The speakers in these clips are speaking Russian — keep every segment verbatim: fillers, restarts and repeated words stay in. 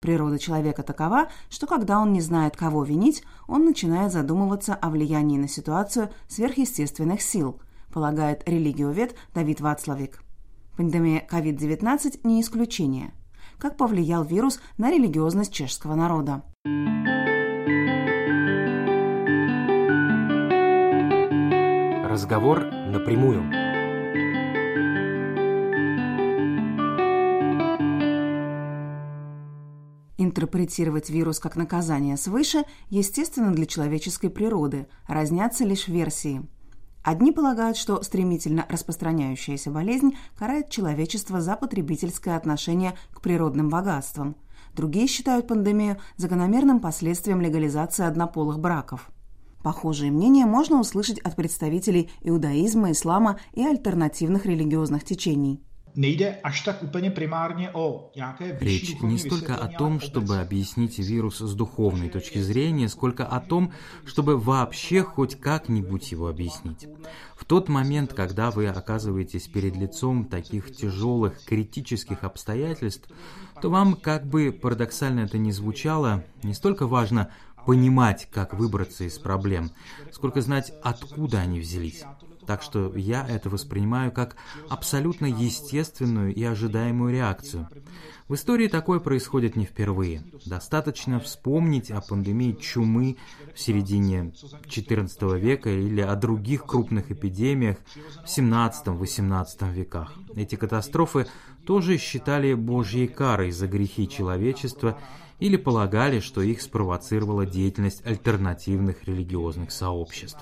Природа человека такова, что когда он не знает, кого винить, он начинает задумываться о влиянии на ситуацию сверхъестественных сил, полагает религиовед Давид Вацлавик. Пандемия ковид девятнадцать не исключение. Как повлиял вирус на религиозность чешского народа? Разговор напрямую. Интерпретировать вирус как наказание свыше естественно для человеческой природы, разнятся лишь версии. Одни полагают, что стремительно распространяющаяся болезнь карает человечество за потребительское отношение к природным богатствам. Другие считают пандемию закономерным последствием легализации однополых браков. Похожие мнения можно услышать от представителей иудаизма, ислама и альтернативных религиозных течений. Речь не столько о том, чтобы объяснить вирус с духовной точки зрения, сколько о том, чтобы вообще хоть как-нибудь его объяснить. В тот момент, когда вы оказываетесь перед лицом таких тяжелых, критических обстоятельств, то вам, как бы парадоксально это ни звучало, не столько важно понимать, как выбраться из проблем, сколько знать, откуда они взялись. Так что я это воспринимаю как абсолютно естественную и ожидаемую реакцию. В истории такое происходит не впервые. Достаточно вспомнить о пандемии чумы в середине четырнадцатого века или о других крупных эпидемиях в семнадцатом-восемнадцатом веках. Эти катастрофы тоже считали Божьей карой за грехи человечества или полагали, что их спровоцировала деятельность альтернативных религиозных сообществ.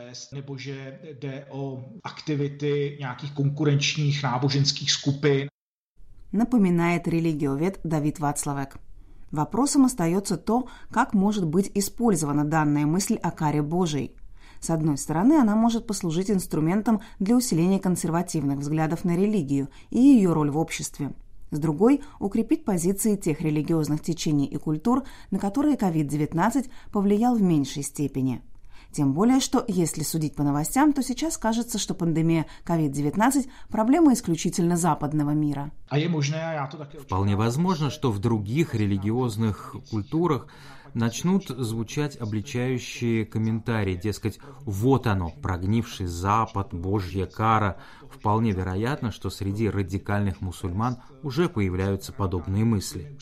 Напоминает религиовед Давид Вацлавик. Вопросом остается то, как может быть использована данная мысль о каре Божией. С одной стороны, она может послужить инструментом для усиления консервативных взглядов на религию и ее роль в обществе. С другой – укрепить позиции тех религиозных течений и культур, на которые ковид девятнадцать повлиял в меньшей степени. Тем более, что, если судить по новостям, то сейчас кажется, что пандемия ковид девятнадцать – проблема исключительно западного мира. Вполне возможно, что в других религиозных культурах начнут звучать обличающие комментарии, дескать, вот оно, прогнивший Запад, Божья кара. Вполне вероятно, что среди радикальных мусульман уже появляются подобные мысли.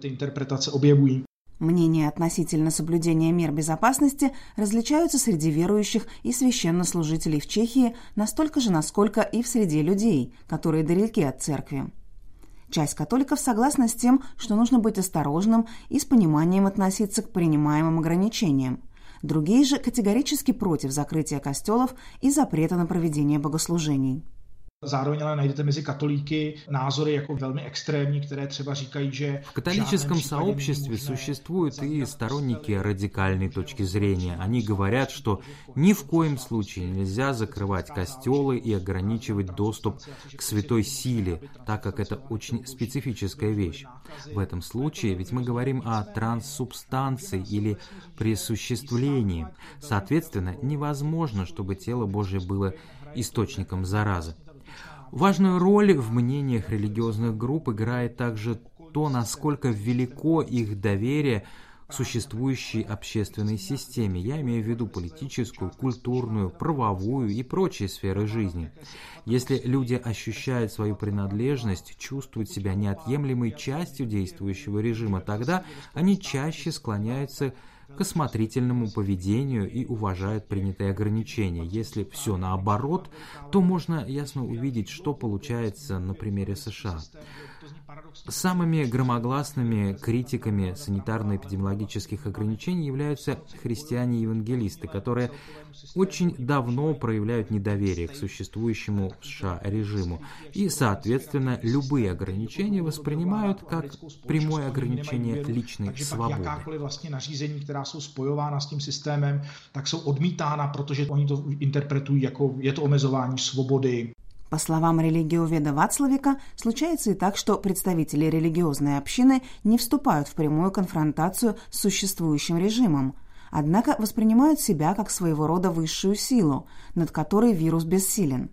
Мнения относительно соблюдения мер безопасности различаются среди верующих и священнослужителей в Чехии настолько же, насколько и в среде людей, которые далеки от церкви. Часть католиков согласна с тем, что нужно быть осторожным и с пониманием относиться к принимаемым ограничениям. Другие же категорически против закрытия костелов и запрета на проведение богослужений. Zároveň ale najdete mezi katolíky názory jako velmi extrémní, které třeba říkají, že в католическом сообществе существуют и сторонники радикальной точки зрения. Они говорят, что ни в коем случае нельзя закрывать костелы и ограничивать доступ к святой силе, так как это очень специфическая вещь. В этом случае ведь мы говорим о транссубстанции или присуществлении. Соответственно, невозможно, чтобы тело Божие было источником заразы. Важную роль в мнениях религиозных групп играет также то, насколько велико их доверие к существующей общественной системе. Я имею в виду политическую, культурную, правовую и прочие сферы жизни. Если люди ощущают свою принадлежность, чувствуют себя неотъемлемой частью действующего режима, тогда они чаще склоняются к осмотрительному поведению и уважают принятые ограничения. Если все наоборот, то можно ясно увидеть, что получается на примере США. Самыми громогласными критиками санитарно-эпидемиологических ограничений являются христиане-евангелисты, которые очень давно проявляют недоверие к существующему в США режиму и, соответственно, любые ограничения воспринимают как прямое ограничение личной свободы. Jsou spojována s tím systémem, tak jsou odmítána, protože oni to interpretují jako je to omezování svobody. По словам религиоведа Вацлавика, случается и так, что представители религиозной общины не вступают в прямую конфронтацию с существующим режимом, однако воспринимают себя как своего рода высшую силу, над которой вирус бессилен.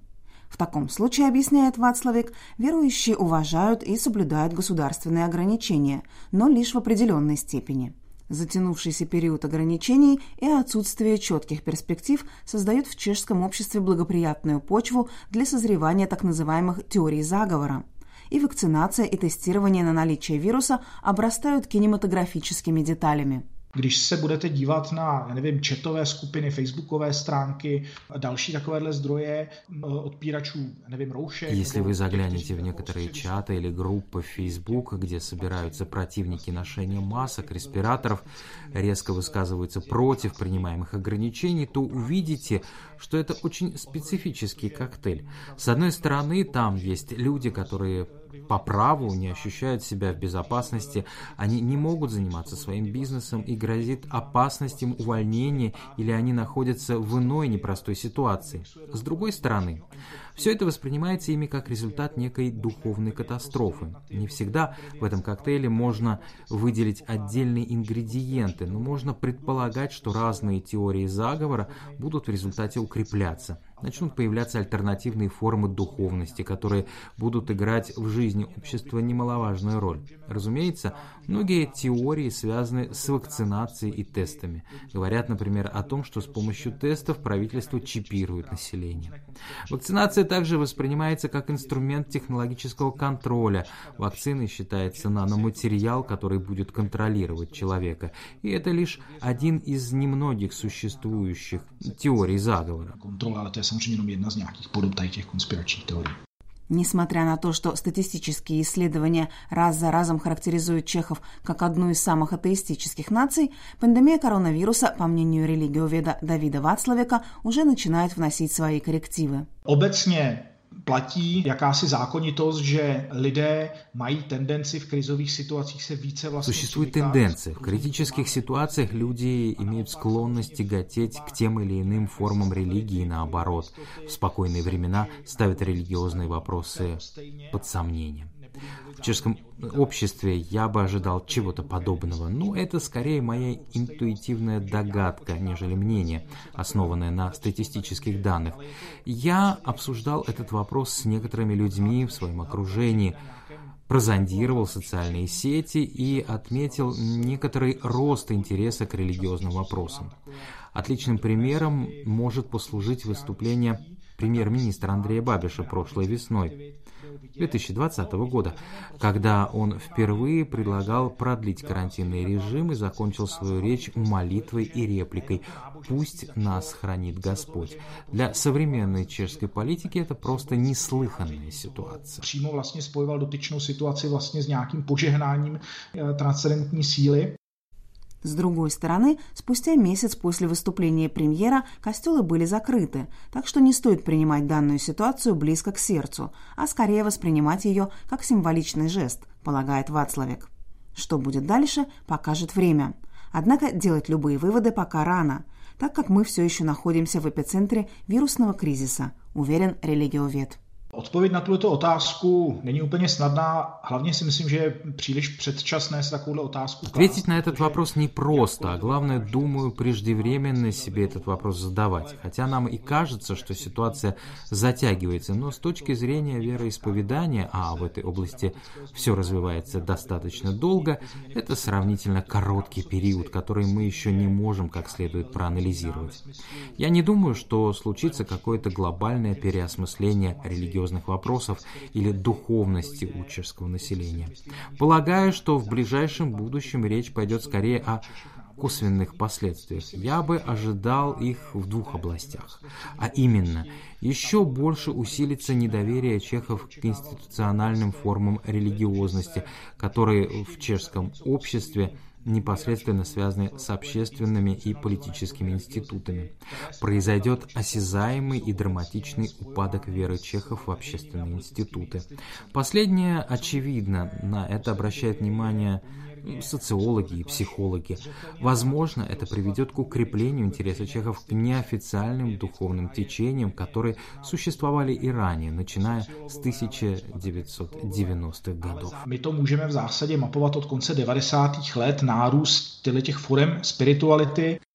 В таком случае, объясняет Вацлавек, верующие уважают и соблюдают государственные ограничения, но лишь в определенной степени. Затянувшийся период ограничений и отсутствие четких перспектив создают в чешском обществе благоприятную почву для созревания так называемых теорий заговора. И вакцинация и тестирование на наличие вируса обрастают кинематографическими деталями. Když se budete dívat na, já nevím, chatové skupiny, facebookové stránky a další takovéhle zdroje odpíračů, nevím, roušek. Если вы заглянете в некоторые чаты или группы в Facebook, где собираются противники ношения масок, респираторов, резко высказываются против принимаемых ограничений, то увидите, что это очень специфический коктейль. С одной стороны, там есть люди, которые по праву не ощущают себя в безопасности, они не могут заниматься своим бизнесом и грозит опасность им увольнения или они находятся в иной непростой ситуации. С другой стороны, все это воспринимается ими как результат некой духовной катастрофы. Не всегда в этом коктейле можно выделить отдельные ингредиенты, но можно предполагать, что разные теории заговора будут в результате укрепляться. Начнут появляться альтернативные формы духовности, которые будут играть в жизни общества немаловажную роль. Разумеется, многие теории связаны с вакцинацией и тестами. Говорят, например, о том, что с помощью тестов правительство чипирует население. Вакцинация также воспринимается как инструмент технологического контроля. Вакциной считается наноматериал, который будет контролировать человека. И это лишь один из немногих существующих теорий заговора. Samozřejmě jenom jedna z nějakých podob tady těch konspiračních teorií. Несмотря на то, что статистические исследования раз за разом характеризуют чехов как одну из самых атеистических наций, пандемия коронавируса, по мнению религиоведа Давида Вацлавека, уже начинает вносить свои коррективы. Obecně platí jakási zákonitost, že lidé mají tendenci v krizových situacích se více vlastně... Существует тенденция. В критических ситуациях люди имеют склонность тяготеть к тем или иным формам религии, наоборот. В спокойные времена ставят религиозные вопросы под сомнение. В чешском обществе я бы ожидал чего-то подобного, но это скорее моя интуитивная догадка, нежели мнение, основанное на статистических данных. Я обсуждал этот вопрос с некоторыми людьми в своем окружении, прозондировал социальные сети и отметил некоторый рост интереса к религиозным вопросам. Отличным примером может послужить выступление премьер-министра Андрея Бабиша прошлой весной две тысячи двадцатого года, когда он впервые предлагал продлить карантинный режим и закончил свою речь молитвой и репликой «Пусть нас хранит Господь». Для современной чешской политики это просто неслыханная ситуация. Přímo vlastně spojoval dotyčnou situaci vlastně s nějakým požehnáním transcendentní síly. С другой стороны, спустя месяц после выступления премьера костелы были закрыты, так что не стоит принимать данную ситуацию близко к сердцу, а скорее воспринимать ее как символичный жест, полагает Вацлавек. Что будет дальше, покажет время. Однако делать любые выводы пока рано, так как мы все еще находимся в эпицентре вирусного кризиса, уверен религиовед. Odpověď na tuto otázku není úplně snadná, hlavně si myslím, že je příliš předčasné se takovouhle otázku klást. Ответить на этот вопрос непросто, а главное, думаю, преждевременно себе этот вопрос задавать. Хотя нам и кажется, что ситуация затягивается, но с точки зрения вероисповедания, а в этой области все развивается достаточно долго, это сравнительно короткий период, который мы еще не можем как следует проанализировать. Я не думаю, что случится какое-то глобальное переосмысление религиозных вопросов или духовности у чешского населения. Полагаю, что в ближайшем будущем речь пойдет скорее о косвенных последствиях. Я бы ожидал их в двух областях. А именно, еще больше усилится недоверие чехов к институциональным формам религиозности, которые в чешском обществе непосредственно связаны с общественными и политическими институтами. Произойдет осязаемый и драматичный упадок веры чехов в общественные институты. Последнее очевидно, на это обращает внимание социологи и психологи. Возможно, это приведет к укреплению интереса чехов к неофициальным духовным течениям, которые существовали и ранее, начиная с тысяча девятьсот девяностых годов. My to můžeme v zásadě mapovat od konce devadesátých let, nárůst těch forem spirituality.